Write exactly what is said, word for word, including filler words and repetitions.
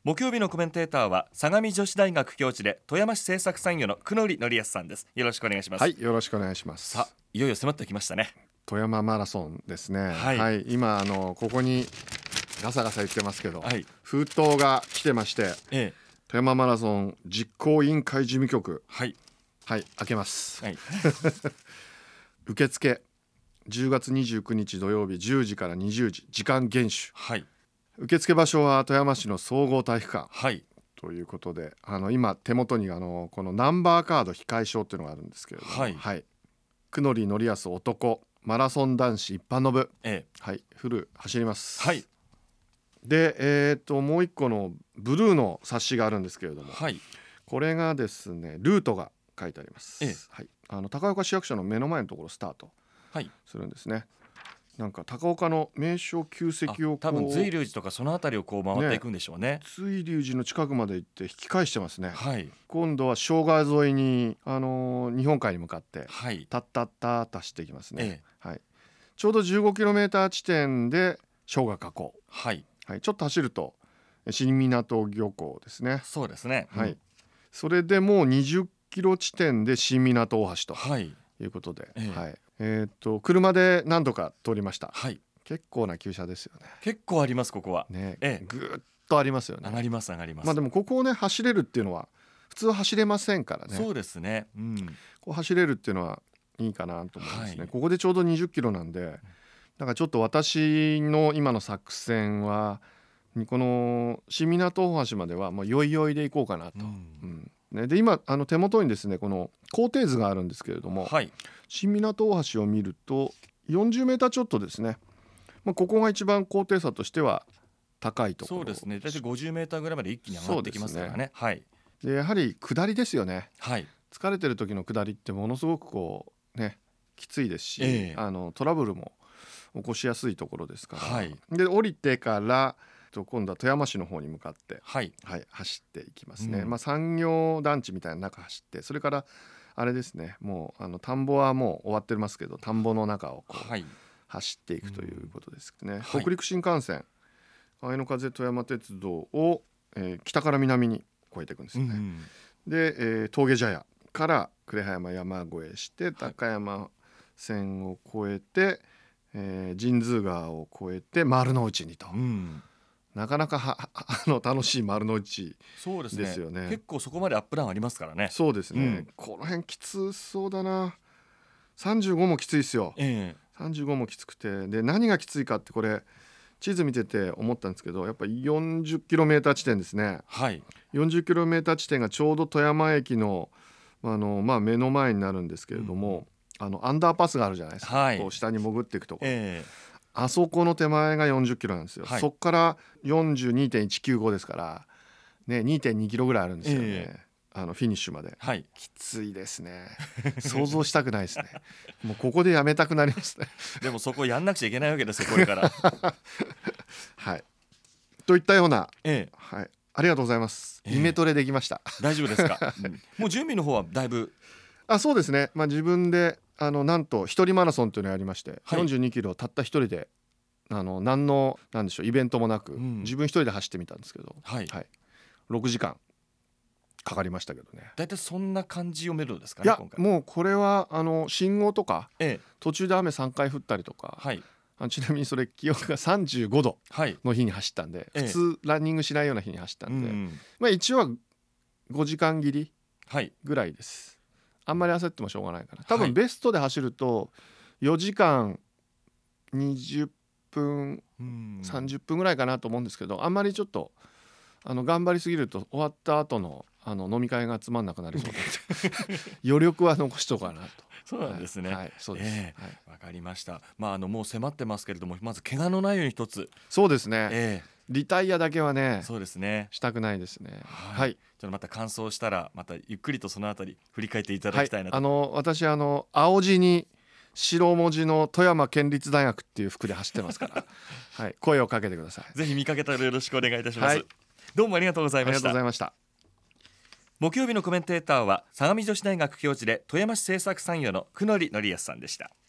木曜日のコメンテーターは相模女子大学教授で富山市政策参与の久野里則康さんです。よろしくお願いします。 はい、よろしくお願いします。 さあ、いよいよ迫ってきましたね。 富山マラソンですね。 はい、 はい、今あのここにガサガサ言ってますけど、はい、封筒が来てまして、ええ、富山マラソン実行委員会事務局、はいはい、開けます、はい、受付じゅうがつにじゅうくにち土曜日じゅうじからにじゅうじ、時間厳守、はい、受付場所は富山市の総合体育館、はい、ということで、あの今手元にあのこのナンバーカード控え証っていうのがあるんですけれども、はいはい、久野里則康男マラソン男子一般の部、ええ、はい、フル走ります、はい、で、えー、ともう一個のブルーの冊子があるんですけれども、はい、これがですねルートが書いてあります、ええ、はい、あの高岡市役所の目の前のところスタートするんですね、はい、なんか高岡の名所旧跡をこう多分瑞龍寺とかその辺りをこう回っていくんでしょうね。 瑞龍寺の近くまで行って引き返してますね、はい、今度は生姜沿いに、あのー、日本海に向かって、はい、タッタッタッタ走っていきますね、ええ、はい、ちょうど じゅうごキロメートル 地点で生姜河口、はいはい、ちょっと走ると新湊漁港ですね。 そうですね、 はい、うん、それでもうにじゅっキロ地点で新湊大橋と、はい、いうことで、ええはい、えー、と車で何度か通りました、はい、結構な急車ですよね。 結構ありますここは、 ね、ええ、ぐーっとありますよね。 上がります上がります。 まあでもここをね走れるっていうのは普通は走れませんからね。 そうですね、うん、 こう走れるっていうのはいいかなと思いますね、はい、ここでちょうどにじゅっキロなんで、だからちょっと私の今の作戦はこの新湊大橋まではもうよいよいで行こうかなと、うんうんね、で今あの手元にですねこの工程図があるんですけれども、はい、新湊大橋を見るとよんじゅうメーターちょっとですね、まあ、ここが一番高低差としては高いところ。 そうですね、大体ごじゅうメーターぐらいまで一気に上がってきますからね。はい、 でやはり下りですよね、はい、疲れてる時の下りってものすごくこうねきついですし、えー、あのトラブルも起こしやすいところですから、はい、で降りてから今度は富山市の方に向かって、はいはい、走っていきますね、うん、まあ、産業団地みたいな中走って、それからあれですね、もうあの田んぼはもう終わってますけど田んぼの中をこう、はい、走っていくということですね、うん、北陸新幹線、はい、あいの風富山鉄道を、えー、北から南に越えていくんですよね、うん、で、えー、峠茶屋から呉羽山山越えして高山線を越えて、えー、神通川を越えて丸の内にと、うん、なかなかはあの楽しい丸の内ですよ ね, ね結構そこまでアップダウンありますからね。 そうですね、うん、この辺きつそうだな。さんじゅうごもきついですよ、えー、さんじゅうごもきつくて、で何がきついかってこれ地図見てて思ったんですけど、やっぱり よんじゅっキロメーター 地点ですね、はい、よんじゅっキロメーター 地点がちょうど富山駅の、あの、まあ、目の前になるんですけれども、うん、あのアンダーパスがあるじゃないですか、はい、こう下に潜っていくところ、えーあそこの手前がよんじゅっキロなんですよ、はい、そこから よんじゅうにてんいちきゅうご ですから、ね、にてんにキロぐらいあるんですよね、えー、あのフィニッシュまで、はい、きついですね想像したくないですねもうここでやめたくなりますねでもそこやんなくちゃいけないわけですよこれからはいといったような、えーはい、ありがとうございます、えー、イメトレできました。 大丈夫ですか、うん、もう準備の方はだいぶあそうですね、まあ、自分であのなんと一人マラソンというのをやりまして、はい、よんじゅうにキロたった一人であの何のなんでしょうイベントもなく、うん、自分一人で走ってみたんですけど、はいはい、ろくじかんかかりましたけどね。 だいたいそんな感じを見るんですかね。 いや今回もうこれはあの信号とか、ええ、途中で雨さんかい降ったりとか、はい、あちなみにそれ気温がさんじゅうごどの日に走ったんで、はい、普通ランニングしないような日に走ったんで、ええまあ、一応はごじかん切りぐらいです、はい、あんまり焦ってもしょうがないかな。多分ベストで走るとよじかんにじゅっぷんさんじゅっぷんぐらいかなと思うんですけど、あんまりちょっとあの頑張りすぎると終わった後のあの飲み会がつまんなくなりそうなので余力は残しとこうかなと。 そうなんですね、 はいはい、そうです、 えーはい、分かりました。まあ、あのもう迫ってますけれども、まず怪我のないように一つ。 そうですね、 えー、 リタイアだけはねそうですねしたくないですね。 はい、はい、ちょっとまた完走したらまたゆっくりとそのあたり振り返っていただきたいなと、 はい、あの私あの青字に白文字の富山県立大学っていう服で走ってますから、はい、声をかけてください。 ぜひ見かけたらよろしくお願いいたします、はい、どうもありがとうございました。 ありがとうございました。 木曜日のコメンテーターは相模女子大学教授で富山市政策参与の久野里則康さんでした。